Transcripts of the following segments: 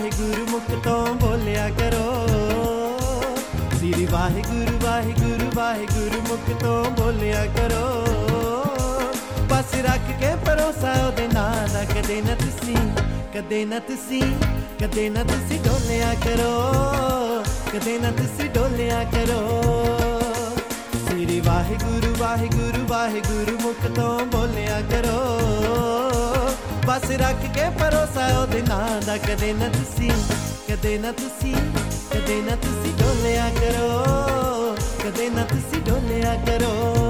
ਵਾਹਿਗੁਰੂ ਮੁਖ ਤੋਂ ਬੋਲਿਆ ਕਰੋ। ਸ੍ਰੀ ਵਾਹਿਗੁਰੂ ਵਾਹਿਗੁਰੂ ਵਾਹਿਗੁਰੂ ਮੁਖ ਤੋਂ ਬੋਲਿਆ ਕਰੋ। ਬਸ ਰੱਖ ਕੇ ਭਰੋਸਾ ਉਹਦੇ ਨਾਂ ਦਾ, ਕਦੇ ਨਾ ਤੁਸੀਂ ਕਦੇ ਨਾ ਤੁਸੀਂ ਕਦੇ ਨਾ ਤੁਸੀਂ ਡੋਲਿਆ ਕਰੋ, ਕਦੇ ਨਾ ਤੁਸੀਂ ਡੋਲਿਆ ਕਰੋ। ਸ੍ਰੀ ਵਾਹਿਗੁਰੂ ਵਾਹਿਗੁਰੂ ਵਾਹਿਗੁਰੂ ਮੁਖ ਤੋਂ ਬੋਲਿਆ ਕਰੋ। ਬਸ ਰੱਖ ਕੇ ਭਰੋਸਾ ਉਹਦੇ ਨਾਂ ਦਾ, ਕਦੇ ਨਾ ਤੁਸੀਂ ਕਦੇ ਨਾ ਤੁਸੀਂ ਕਦੇ ਨਾ ਤੁਸੀਂ ਡੋਲਿਆ ਕਰੋ, ਕਦੇ ਨਾ ਤੁਸੀਂ ਡੋਲਿਆ ਕਰੋ।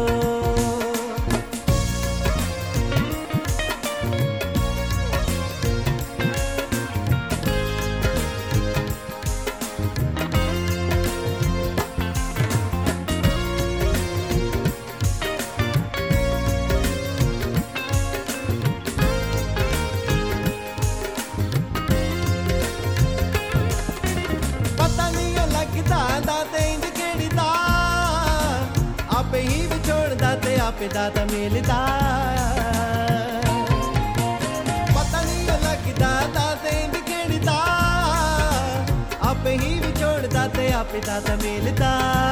ਆਪੇ ਹੀ ਵਿਛੋੜਦਾ ਤੇ ਆਪੇ ਦਾਤਾ ਮਿਲਦਾ, ਪਤਾ ਨਹੀਂ ਲੱਗਦਾ ਦਾਤਾ ਇੰਝ ਖੇਡਦਾ। ਆਪੇ ਹੀ ਵਿਛੋੜਦਾ ਤੇ ਆਪੇ ਦਾਤਾ ਮਿਲਦਾ।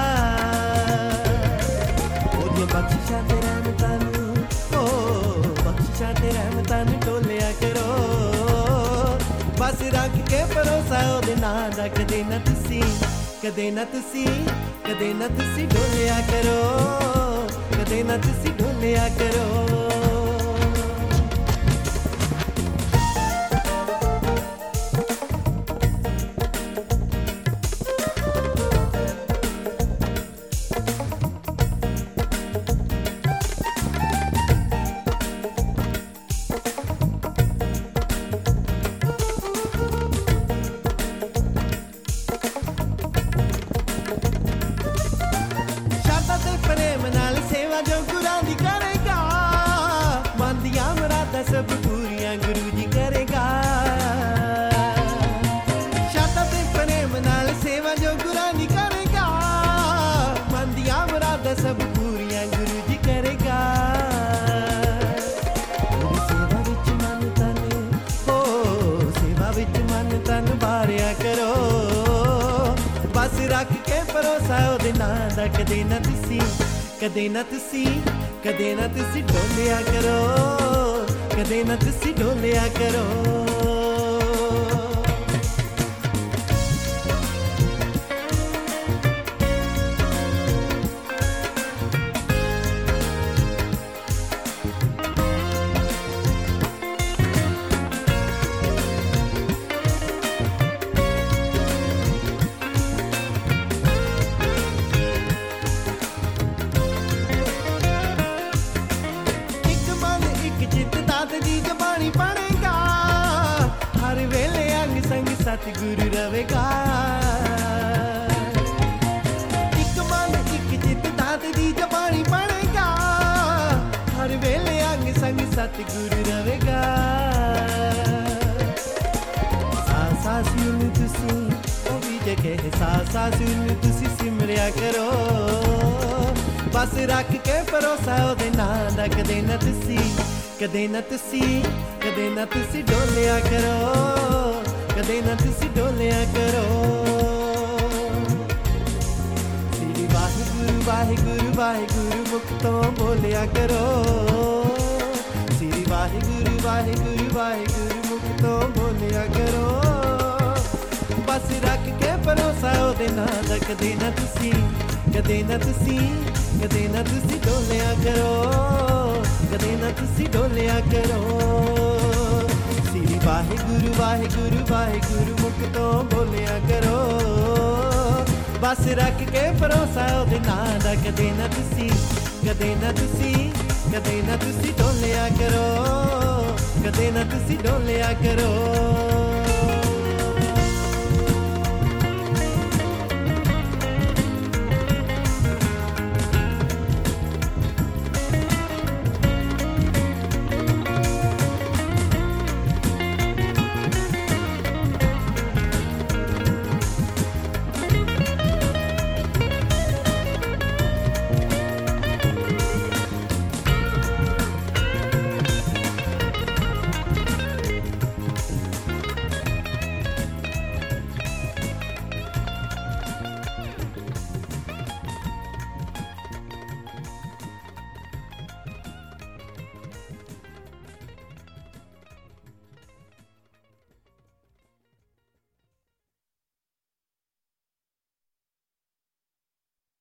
ਉਹਦੀਆਂ ਬਖਸ਼ਿਸ਼ਾਂ ਤੇ ਰਹਿਮਤਾਂ ਨੂੰ, ਬਖਸ਼ਿਸ਼ਾਂ ਤੇ ਰਹਿਮਤਾਂ ਨੂੰ ਡੋਲਿਆ ਕਰੋ। ਬਸ ਰੱਖ ਕੇ ਭਰੋਸਾ ਉਹਦੇ ਨਾਂ ਦਾ, ਕਦੇ ਨਾ ਤੁਸੀਂ ਕਦੇ ਨਾ ਤੁਸੀਂ ਕਦੇ ਨਾ ਤੁਸੀਂ ਡੋਲਿਆ ਕਰੋ, ਕਦੇ ਨਾ ਤੁਸੀਂ ਡੋਲਿਆ ਕਰੋ। ਪ੍ਰੇਮ ਨਾਲ ਸੇਵਾ ਜੋ ਗੁਰਾਂ ਦੀ ਕਰੇਗਾ, ਮਨ ਦੀਆਂ ਮੁਰਾਦਾਂ ਸਭ ਪੂਰੀਆਂ ਗੁਰੂ ਜੀ ਕਰੇਗਾ। ਸ਼ਰਧਾ ਤੇ ਪ੍ਰੇਮ ਨਾਲ ਸੇਵਾ ਜੋ ਗੁਰਾਂ ਦੀ ਕਰੇਗਾ, ਮਨ ਦੀਆਂ ਮੁਰਾਦਾਂ ਸਭ ਪੂਰੀਆਂ ਗੁਰੂ ਜੀ ਕਰੇਗਾ। ਸੇਵਾ ਵਿੱਚ ਮਨ ਤਨ, ਸੇਵਾ ਵਿੱਚ ਮਨ ਤਨ ਬਾਰਿਆ ਕਰੋ। ਬਸ ਰੱਖ ਕੇ ਭਰੋਸਾ ਉਹਦੇ ਨਾਂ ਦਾ, ਕਦੇ ਨਾ ਤੁਸੀਂ ਕਦੇ ਨਾ ਤੁਸੀਂ ਕਦੇ ਨਾ ਤੁਸੀਂ ਡੋਲਿਆ ਕਰੋ, ਕਦੇ ਨਾ ਤੁਸੀਂ ਡੋਲਿਆ ਕਰੋ। ਦੀ ਜ਼ਬਾਨੀ ਪੜੇਗਾ, ਹਰ ਵੇਲੇ ਅੰਗ ਸੰਗ ਸਤਿਗੁਰੂ ਰਵੇਗਾ। ਇੱਕ ਮਨ ਇੱਕ ਚਿੱਤ ਦਾਤ ਦੀ ਜ਼ਬਾਨੀ ਪੜੇਗਾ, ਹਰ ਵੇਲੇ ਅੰਗ ਸੰਗ ਸਤਿਗੁਰੂ ਰਵੇਗਾ। ਸਾਸਾ ਸੁਣ ਤੁਸੀਂ ਉਹ ਵੀ ਜਗੇ, ਸਾਸਾ ਸੁਣ ਤੁਸੀਂ ਸਿਮਰਿਆ ਕਰੋ। ਬਸ ਰੱਖ ਕੇ ਭਰੋਸਾ ਉਹਦੇ ਨਾਂ ਦਾ, ਕਦੇ ਨਾ ਤੁਸੀਂ ਕਦੇ ਨਾ ਤੁਸੀਂ ਕਦੇ ਨਾ ਤੁਸੀਂ ਡੋਲਿਆ ਕਰੋ, ਕਦੇ ਨਾ ਤੁਸੀਂ ਡੋਲਿਆ ਕਰੋ। ਸ੍ਰੀ ਵਾਹਿਗੁਰੂ ਵਾਹਿਗੁਰੂ ਵਾਹਿਗੁਰੂ ਮੁਖ ਤੋਂ ਬੋਲਿਆ ਕਰੋ। ਸ੍ਰੀ ਵਾਹਿਗੁਰੂ ਵਾਹਿਗੁਰੂ ਵਾਹਿਗੁਰੂ ਮੁਖ ਤੋਂ ਬੋਲਿਆ ਕਰੋ। ਬਸ ਰੱਖ ਕੇ ਭਰੋਸਾ ਉਹਦੇ ਨਾਂ ਦਾ, ਕਦੇ ਨਾ ਤੁਸੀਂ ਕਦੇ ਨਾ ਤੁਸੀਂ ਕਦੇ ਨਾ ਤੁਸੀਂ ਡੋਲਿਆ ਕਰੋ, ਕਦੇ ਨਾ ਤੁਸੀਂ ਡੋਲਿਆ ਕਰੋ। ਸ੍ਰੀ ਵਾਹਿਗੁਰੂ ਵਾਹਿਗੁਰੂ ਵਾਹਿਗੁਰੂ ਮੁਖ ਤੋਂ ਬੋਲਿਆ ਕਰੋ। ਬਸ ਰੱਖ ਕੇ ਭਰੋਸਾ ਉਹਦੇ ਨਾਂ ਦਾ, ਕਦੇ ਨਾ ਤੁਸੀਂ ਕਦੇ ਨਾ ਤੁਸੀਂ ਕਦੇ ਨਾ ਤੁਸੀਂ ਡੋਲਿਆ ਕਰੋ, ਕਦੇ ਨਾ ਤੁਸੀਂ ਡੋਲਿਆ ਕਰੋ।